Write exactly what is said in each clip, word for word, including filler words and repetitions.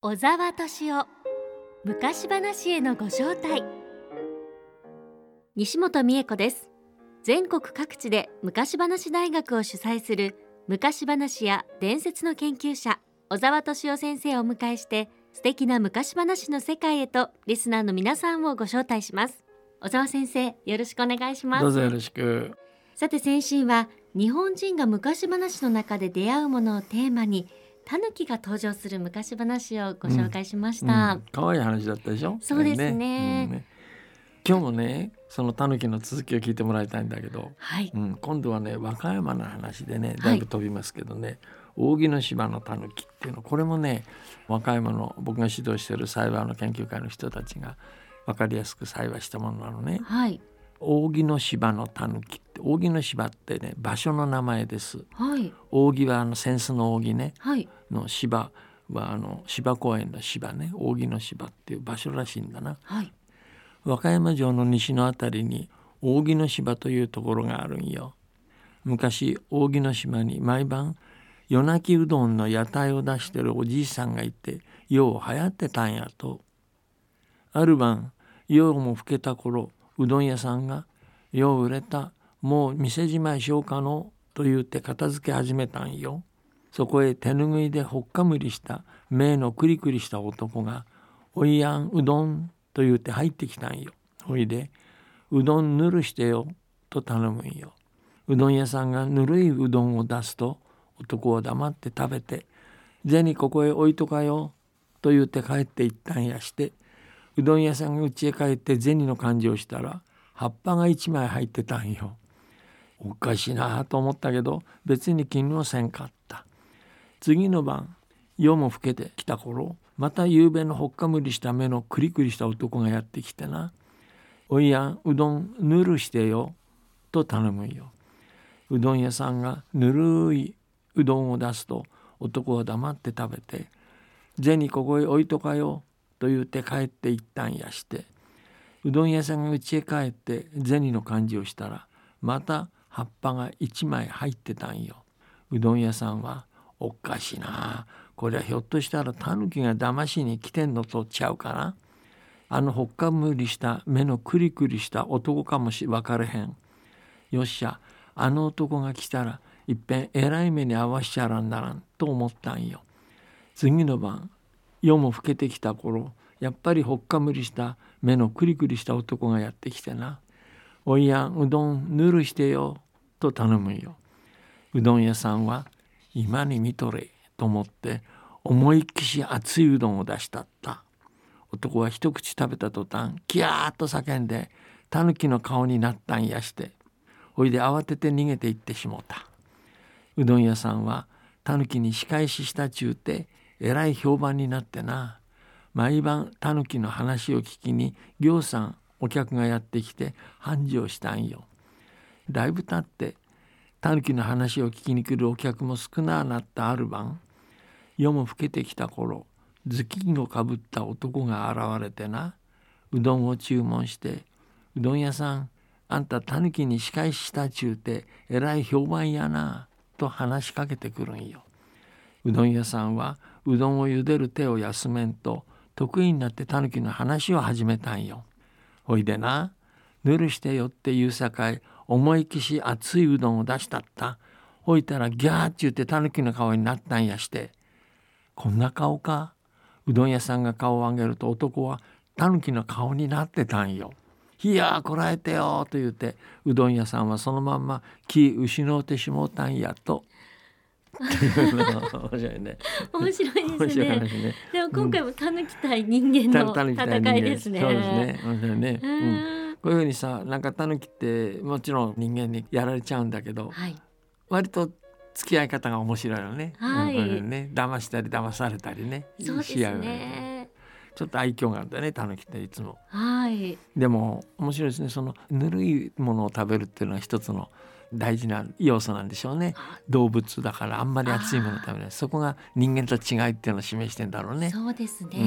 小沢敏夫昔話へのご招待。西本美恵子です。全国各地で昔話大学を主催する昔話や伝説の研究者小沢敏夫先生をお迎えして、素敵な昔話の世界へとリスナーの皆さんをご招待します。小沢先生、よろしくお願いします。 どうぞよろしく。 さて、先週は日本人が昔話の中で出会うものをテーマに、タヌキが登場する昔話をご紹介しました。 うんうん、かわいい話だったでしょ。 そうです ね, ね、うんね。今日もね、そのタヌキの続きを聞いてもらいたいんだけど、 はい、 うん、今度はね、和歌山の話でね、だいぶ飛びますけどね、はい、扇の芝のタヌキっていうの、これもね、和歌山の僕が指導している幸いの研究会の人たちが分かりやすく幸いしたものなのね。 はい、 扇の芝のタヌキって、扇の芝ってね、場所の名前です。 はい、 扇はあの扇子の扇ね、 はい、 の芝はあの芝公園の芝ね、扇の芝っていう場所らしいんだな。 はい、 和歌山城の西のあたりに扇の芝というところがあるんよ。昔扇の島に毎晩夜泣きうどんの屋台を出してるおじいさんがいて、よう流行ってたんやと。ある晩夜も更けた頃、うどん屋さんがよう売れた、もう店じまいしようかのと言って片付け始めたんよ。そこへ手ぬぐいでほっかむりした目のクリクリした男が、おいやんうどんと言って入ってきたんよ。ほいで、うどんぬるしてよと頼むんよ。うどん屋さんがぬるいうどんを出すと、男は黙って食べて、銭ここへ置いとかよと言って帰っていったんやして、うどん屋さんが家へ帰って銭の感じをしたら、葉っぱが一枚入ってたんよ。おかしいなと思ったけど、別に気にもせんかった。次の晩、夜も更けてきた頃、また夕べのほっかむりした目のクリクリした男がやってきてな、おいやんうどんぬるしてよと頼むんよ。うどん屋さんがぬるいうどんを出すと、男は黙って食べて、銭ここへ置いとかよと言って帰っていったんやして、うどん屋さんが家へ帰って銭の感じをしたら、また葉っぱが一枚入ってたんよ。うどん屋さんは、おかしいな、これはひょっとしたらタヌキが騙しに来てんのとちゃうかな。あのほっかむりした目のクリクリした男かもし分かれへん。よっしゃ、あの男が来たらいっぺんえらい目に遭わしちゃらんならんと思ったんよ。次の晩、夜も更けてきた頃、やっぱりほっかむりした目のクリクリした男がやってきてな、おいやんうどんぬるしてよと頼むんよ。うどん屋さんは、今に見とれと思って思いっきし熱いうどんを出したった。男は一口食べた途端、キャーッと叫んでタヌキの顔になったんやして、おいで慌てて逃げていってしもうた。うどん屋さんはタヌキに仕返ししたちゅうてえらい評判になってな、毎晩タヌキの話を聞きにぎょうさんお客がやってきて繁盛したんよ。だいぶ経ってタヌキの話を聞きに来るお客も少なくなったある晩、夜も更けてきた頃、頭巾をかぶった男が現れてな、うどんを注文して、うどん屋さん、あんたタヌキに仕返ししたちゅうてえらい評判やなと話しかけてくるんよ。うどん屋さんはうどんを茹でる手を休めんと、得意になってタヌキの話を始めたんよ。ほいでな、ぬるしてよって言うさかい、思いきし熱いうどんを出したった。ほいたらギャーって言ってタヌキの顔になったんやして、こんな顔か。うどん屋さんが顔を上げると、男はタヌキの顔になってたんよ。いやーこらえてよと言って、うどん屋さんはそのまんま気失うてしもうたんやと。っていうのが面白いね。 面白いですね。 面白い話ね。 でも今回もタヌキ対人間の戦いですね。 そうですね。面白いね。うん、こういうふうにさ、なんかタヌキってもちろん人間にやられちゃうんだけど、 はい、 割と付き合い方が面白いよね。 はい、 うんね、騙したり騙されたりね。 そうですね。 ちょっと愛嬌があるんだね、タヌキっていつも。 はい。 でも面白いですね。そのぬるいものを食べるっていうのは一つの大事な要素なんでしょうね。動物だからあんまり熱いもの食べない。そこが人間と違いっていうのを示してんだろうね。 そうですね。 うん、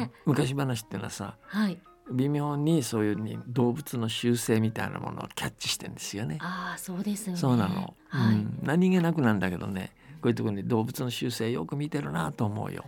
昔話っていうのはさ、 はい、 微妙にそういうに動物の習性みたいなものをキャッチしてんですよね。 ああ、そうですよね。 そうなの、 はい、 うん、何気なくなんだけどね、こういうところに動物の習性よく見てるなと思うよ。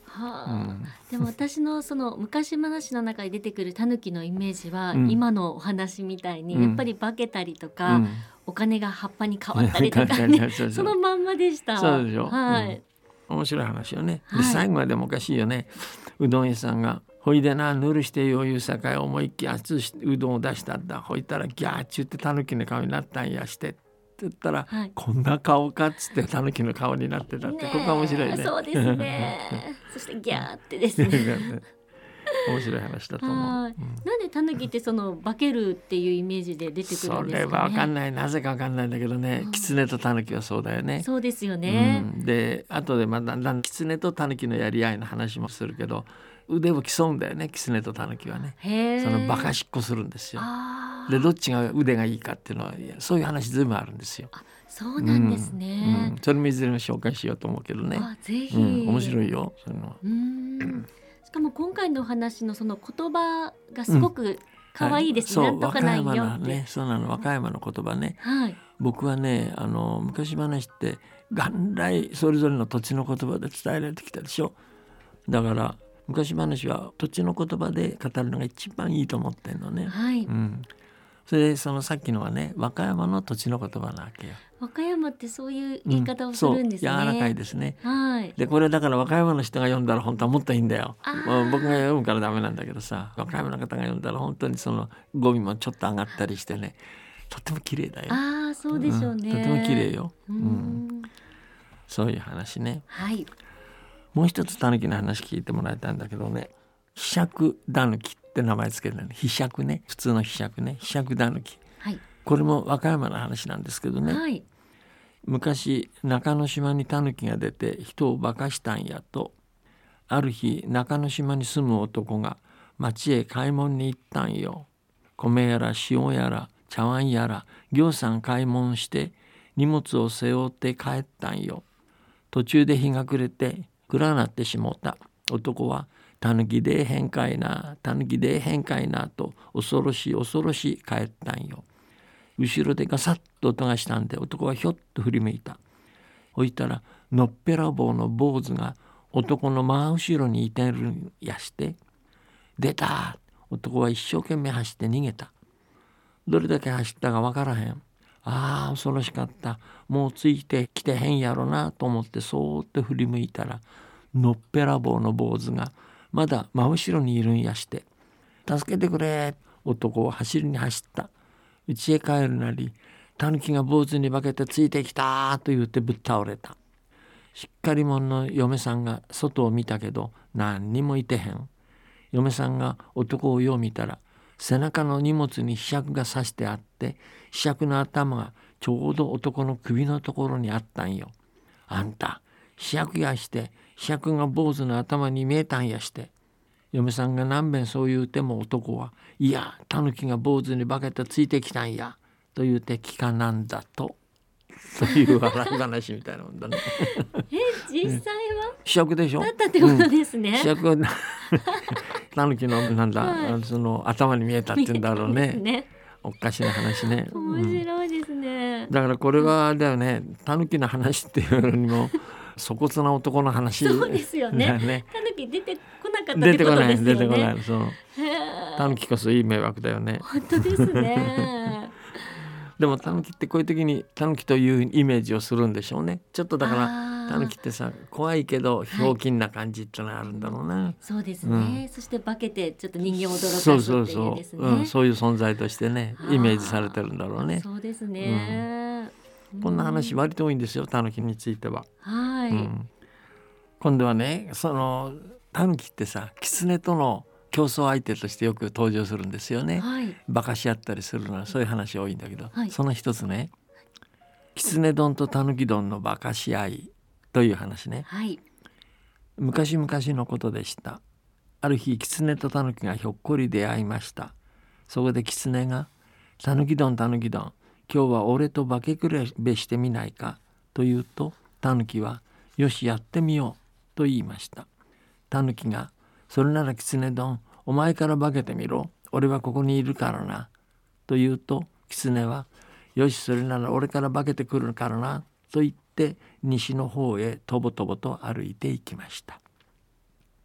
はあ、 うん、 でも私のその昔話の中に出てくるタヌキのイメージは、 うん、 今のお話みたいにうん、 やっぱり化けたりとか、 うん、 お金が葉っぱに変わったりとかねそうそそうのまんまでした。 そうでしょ、 はい、 うん、面白い話よね。ではい、 最後までもおかしいよね。うどん屋さんがほいでなぬるしてよいうさかい思いっきり熱いうどんを出したんだ。ほいたらギャーッちゅってタヌキの顔になったんやしてって言ったら、 はい、 こんな顔かっつってタヌキの顔になってたって、 ね、 ここが面白いね。 そうですねそしてギャーってですね面白い話だと思う。 はい、 うん、 なんでタヌキってその化けるっていうイメージで出てくるんですかね。 それは分かんない、なぜか分かんないんだけどね、キツネとタヌキはそうだよね。 そうですよね、 うん、で後でまだんだんキツネとタヌキのやり合いの話もするけど、腕を競うんだよね、キツネとタヌキはね。 へー、 そのバカしっこするんですよ。 あでどっちが腕がいいかっていうのはそういう話ずいぶんあるんですよ。 あ、そうなんですね、 うんうん、それもいずれも紹介しようと思うけどね。 あ、ぜひ、 うん、面白いよそういうのは。 うーんしかも今回のお話のその言葉がすごく可愛いですね、 はい、 なんとかないよそう和歌山って、 のね、そうなの和歌山の言葉ね。 はい、 僕はねあの昔話って元来それぞれの土地の言葉で伝えられてきたでしょ。だから昔話は土地の言葉で語るのが一番いいと思ってんのね。 はい、 うん、それでそのさっきのはね和歌山の土地の言葉なわけよ。 和歌山ってそういう言い方をするんですね、 うん、そう柔らかいですね。 はい、 でこれだから和歌山の人が読んだら本当はもっといいんだよ。 あーもう僕が読むからダメなんだけどさ、和歌山の方が読んだら本当にその語尾もちょっと上がったりしてね、とっても綺麗だよ。 ああ、そうでしょうね、 うん、とても綺麗よ、 うーうんん、そういう話ね。 はい、 もう一つタヌキの話聞いてもらいたいんだけどね、ひしゃくタヌキって名前つけてるね。ひしゃくね、普通のひしゃくね、ひしゃくタヌキ、 はい、 これも和歌山の話なんですけどね、 はい、 昔中之島にタヌキが出て人を化かしたんやと、ある日中之島に住む男が町へ買い物に行ったんよ。米やら塩やら茶碗やらぎょうさん買い物して荷物を背負って帰ったんよ。途中で日が暮れて暗なってしもうた。男はたぬきでえへんかいな、たぬきでえへんかいなと恐ろしい恐ろしい帰ったんよ。後ろでガサッと音がしたんで男はひょっと振り向いた。ほいたらのっぺらぼうの坊主が男の真後ろにいてるんやして、出た。男は一生懸命走って逃げた。どれだけ走ったかわからへん。ああ恐ろしかった。もうついてきてへんやろなと思ってそーっと振り向いたら、のっぺらぼうの坊主がまだ真後ろにいるんやして、助けてくれ。男は走りに走った。家へ帰るなり、タヌキが坊主に化けてついてきたと言ってぶっ倒れた。しっかり者の嫁さんが外を見たけど何にもいてへん。嫁さんが男をよう見たら背中の荷物にひしゃくが刺してあって、ひしゃくの頭がちょうど男の首のところにあったんよ。あんたひしゃくやしてひしゃくが坊主の頭に見えたんやして。嫁さんが何べんそう言うても男は、いやタヌキが坊主に化けてついてきたんやと言うて聞かなんだと。という笑い話みたいなもんだね。 え、実際はひしゃくでしょ。 だったってことですね、 ひしゃくはタヌキのなんだ、はい、その頭に見えたって言うんだろうね。 ね、 おかしな話ね。 面白いですね、 うん、だからこれはあれだよね、タヌキの話っていうのにも粗骨な男の話そうですよね。 ね、 タヌキ出てこなかったってことですよね。 出てこない出てこない。そうタヌキこそいい迷惑だよね。 本当ですね。 でもタヌキってこういう時にタヌキというイメージをするんでしょうね。ちょっとだからタヌキってさ怖いけどひょうきんな感じってのがあるんだろうな、はい、 そうですね、うん、そして化けてちょっと人間を驚かすってそうそうそういうですね、 うん、そういう存在としてねイメージされてるんだろうね。 そうですね、 うん、こんな話割と多いんですよタヌキについては。 はい、うん、 今度はねそのタヌキってさキツネとの競争相手としてよく登場するんですよね、はい、バカし合ったりするのはそういう話多いんだけど、はい、その一つねキツネ丼とタヌキ丼のバカし合いという話ね、はい、昔々のことでした。ある日キツネとタヌキがひょっこり出会いました。そこでキツネがタヌキ丼タヌキ丼今日は俺と化け比べしてみないかと言うと、タヌキはよしやってみようと言いました。タヌキがそれならキツネ丼お前から化けてみろ、俺はここにいるからなと言うと、キツネはよしそれなら俺から化けてくるからなと言って西の方へとぼとぼと歩いていきました。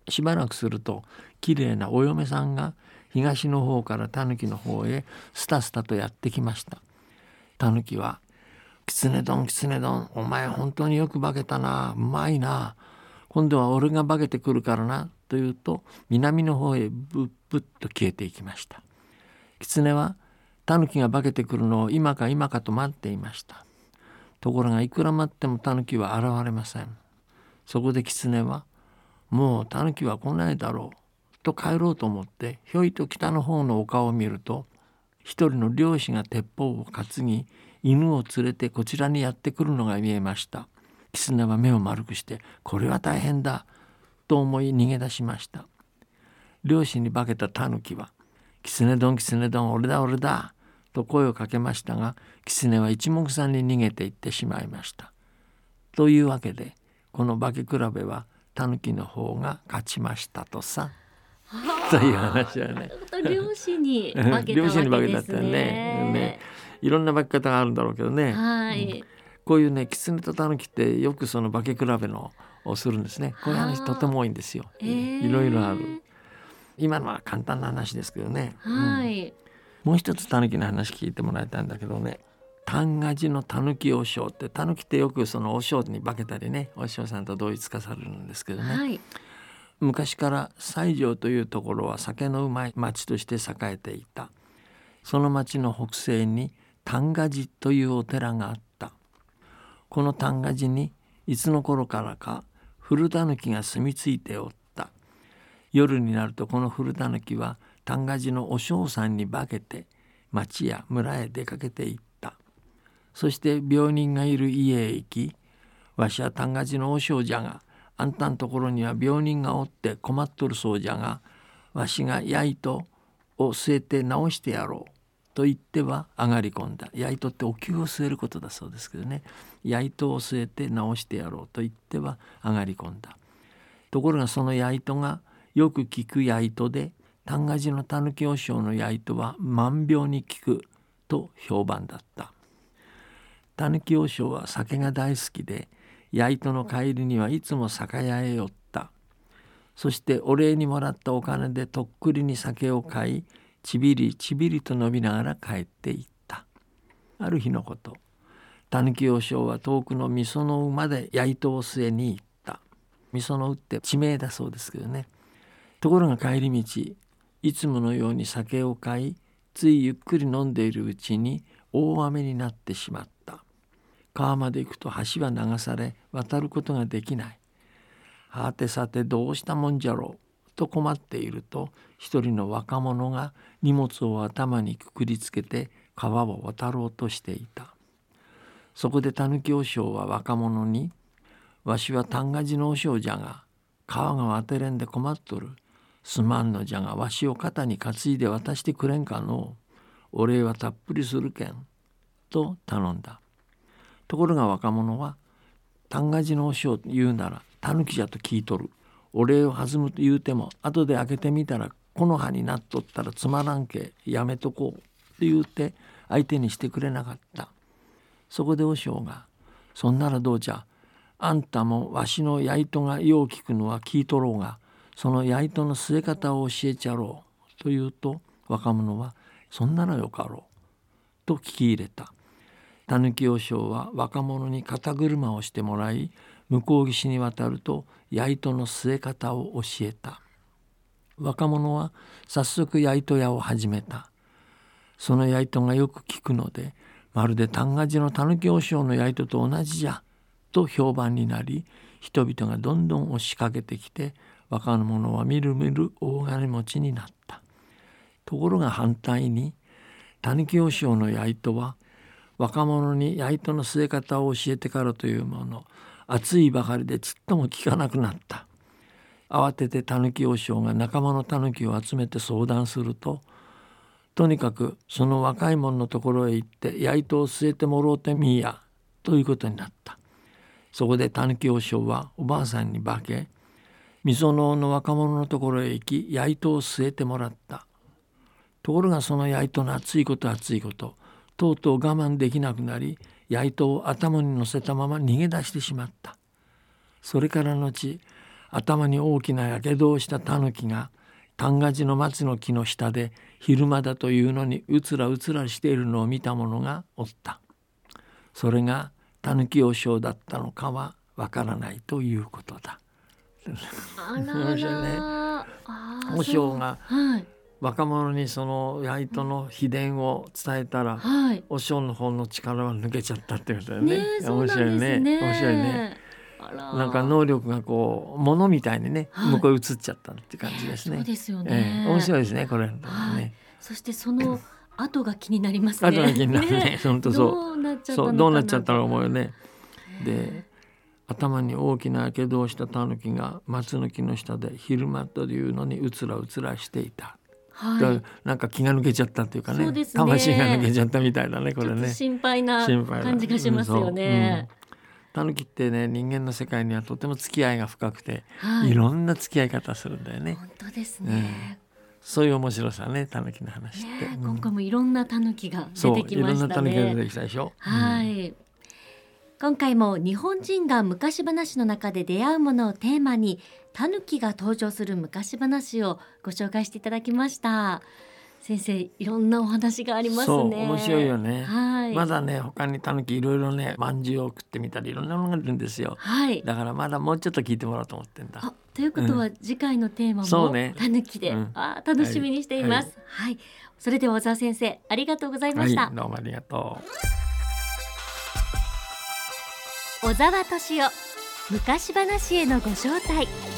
しばらくするときれいなお嫁さんが東の方からタヌキの方へスタスタとやってきました。タヌキは、キツネどんキツネどん、お前本当によく化けたな、うまいな、今度は俺が化けてくるからな、と言うと南の方へぶっぶっと消えていきました。キツネはタヌキが化けてくるのを今か今かと待っていました。ところがいくら待ってもタヌキは現れません。そこでキツネは、もうタヌキは来ないだろうと帰ろうと思ってひょいと北の方の丘を見ると、一人の漁師が鉄砲を担ぎ犬を連れてこちらにやってくるのが見えました。キツネは目を丸くして、これは大変だと思い逃げ出しました。漁師に化けたタヌキは、キツネどんキツネどん、俺だ俺だと声をかけましたが、キツネは一目散に逃げていってしまいました。というわけでこの化け比べはタヌキの方が勝ちましたとさという話はね。 漁師に化けたわけですね。漁師に化けたってね。 ね、いろんな化け方があるんだろうけどね。 はい、 うん、こういうね、キツネとタヌキってよくその化け比べのをするんですね。こういう話とても多いんですよ。いろいろある。今のは簡単な話ですけどね。 はい、 うん、もう一つタヌキの話聞いてもらいたいんだけどね。単ガジのタヌキ和尚って、タヌキってよくその和尚に化けたりね、和尚さんと同一化されるんですけどね、はい、昔から西条というところは酒のうまい町として栄えていた。その町の北西に単ガジというお寺があった。この単ガジにいつの頃からか古タヌキが住み着いておった。夜になるとこの古タヌキは単ガジの和尚さんに化けて町や村へ出かけていった。そして病人がいる家へ行き、わしは単ガジの和尚じゃが、あんたんところには病人がおって困っとるそうじゃが、わしがやいとを据えて治してやろうと言っては上がり込んだ。やいとってお灸を据えることだそうですけどね、やいとを据えて治してやろうと言っては上がり込んだ。ところがそのやいとがよく効くやいとで、単ガジのタヌキ和尚のやいとは万病に効くと評判だった。タヌキ和尚は酒が大好きで、やいとの帰りにはいつも酒屋へ寄った。そしてお礼にもらったお金でとっくりに酒を買い、ちびりちびりと飲みながら帰っていった。ある日のこと、タヌキ和尚は遠くのみその馬でやいとを据えに行った。みそのうって地名だそうですけどね。ところが帰り道、いつものように酒を買い、ついゆっくり飲んでいるうちに大雨になってしまった。川まで行くと橋は流され渡ることができない。はてさてどうしたもんじゃろうと困っていると、一人の若者が荷物を頭にくくりつけて川を渡ろうとしていた。そこでタヌキ和尚は若者に、わしは単ガジの和尚じゃが、川が渡れんで困っとる。すまんのじゃがわしを肩に担いで渡してくれんかのう。お礼はたっぷりするけんと頼んだ。ところが若者は、単ガジの和尚と言うならタヌキじゃと聞いとる。お礼を弾むと言うても後で開けてみたら木の葉になっとったらつまらんけ、やめとこうと言うて相手にしてくれなかった。そこで和尚が、そんならどうじゃ、あんたもわしのやいとがよう聞くのは聞いとろうが、そのやいとの据え方を教えちゃろうと言うと、若者はそんならよかろうと聞き入れた。タヌキ和尚は若者に肩車をしてもらい、向こう岸に渡るとやいとの据え方を教えた。若者は早速やいと屋を始めた。そのやいとがよく聞くので、まるで単ガジのタヌキ和尚のやいとと同じじゃと評判になり、人々がどんどん押しかけてきて、若者はみるみる大金持ちになった。ところが反対に、タヌキ和尚のやいとは若者にやいとの据え方を教えてからというもの、熱いばかりでちっとも聞かなくなった。慌ててタヌキ和尚が仲間のタヌキを集めて相談すると、とにかくその若い者のところへ行ってやいとを据えてもろうてみいやということになった。そこでタヌキ和尚はおばあさんに化け、みそのの若者のところへ行きやいとを据えてもらった。ところがそのやいとの熱いこと熱いこと、とうとう我慢できなくなり、やいとを頭に乗せたまま逃げ出してしまった。それからのち、 頭に大きなやけどをしたタヌキが単ガジの松の木の下で昼間だというのにうつらうつらしているのを見た者がおった。それがタヌキ和尚だったのかはわからないということだ。 あらら、 ね、和尚が若者にその八糸の秘伝を伝えたら、はい、和尚の方の力は抜けちゃったってことだよね。 ね、面白いね。 面白いね。あら、なんか能力がこう物みたいにね、はい、向こうに移っちゃったって感じですね。 そうですよね、 えー、面白いですねこれ、ね、 はい、そしてその後が気になりますね。 後が気になるね。本当そう。 どうなっちゃったのかな。 そう、どうなっちゃったのか思うよね。で、頭に大きなやけどをしたタヌキが松の木の下で昼間というのにうつらうつらしていた。はい、だなんか気が抜けちゃったっていうか ね, そうですね、魂が抜けちゃったみたいだねこれね。 ちょっと心配な感じがしますよね。 タヌキってね、人間の世界にはとても付き合いが深くて、はい、いろんな付き合い方するんだよね。 本当ですね、 うん、そういう面白さね、タヌキの話って、 ね、今回もいろんなタヌキが出てきましたね。そう、いろんなタヌキが出てきたでしょ。はい、うん、今回も日本人が昔話の中で出会うものをテーマにタヌキが登場する昔話をご紹介していただきました。先生、いろんなお話がありますね。 そう面白いよね、 はい、 まだね他にタヌキいろいろね、まんじゅうを食ってみたりいろんなものがあるんですよ、はい、だからまだもうちょっと聞いてもらおうと思ってんだ。 あ、ということは、うん、次回のテーマもタヌキで、うん、あ、楽しみにしています、はいはい、それでは小沢先生、ありがとうございました、 はい、どうもありがとう。小沢敏夫、昔話へのご招待。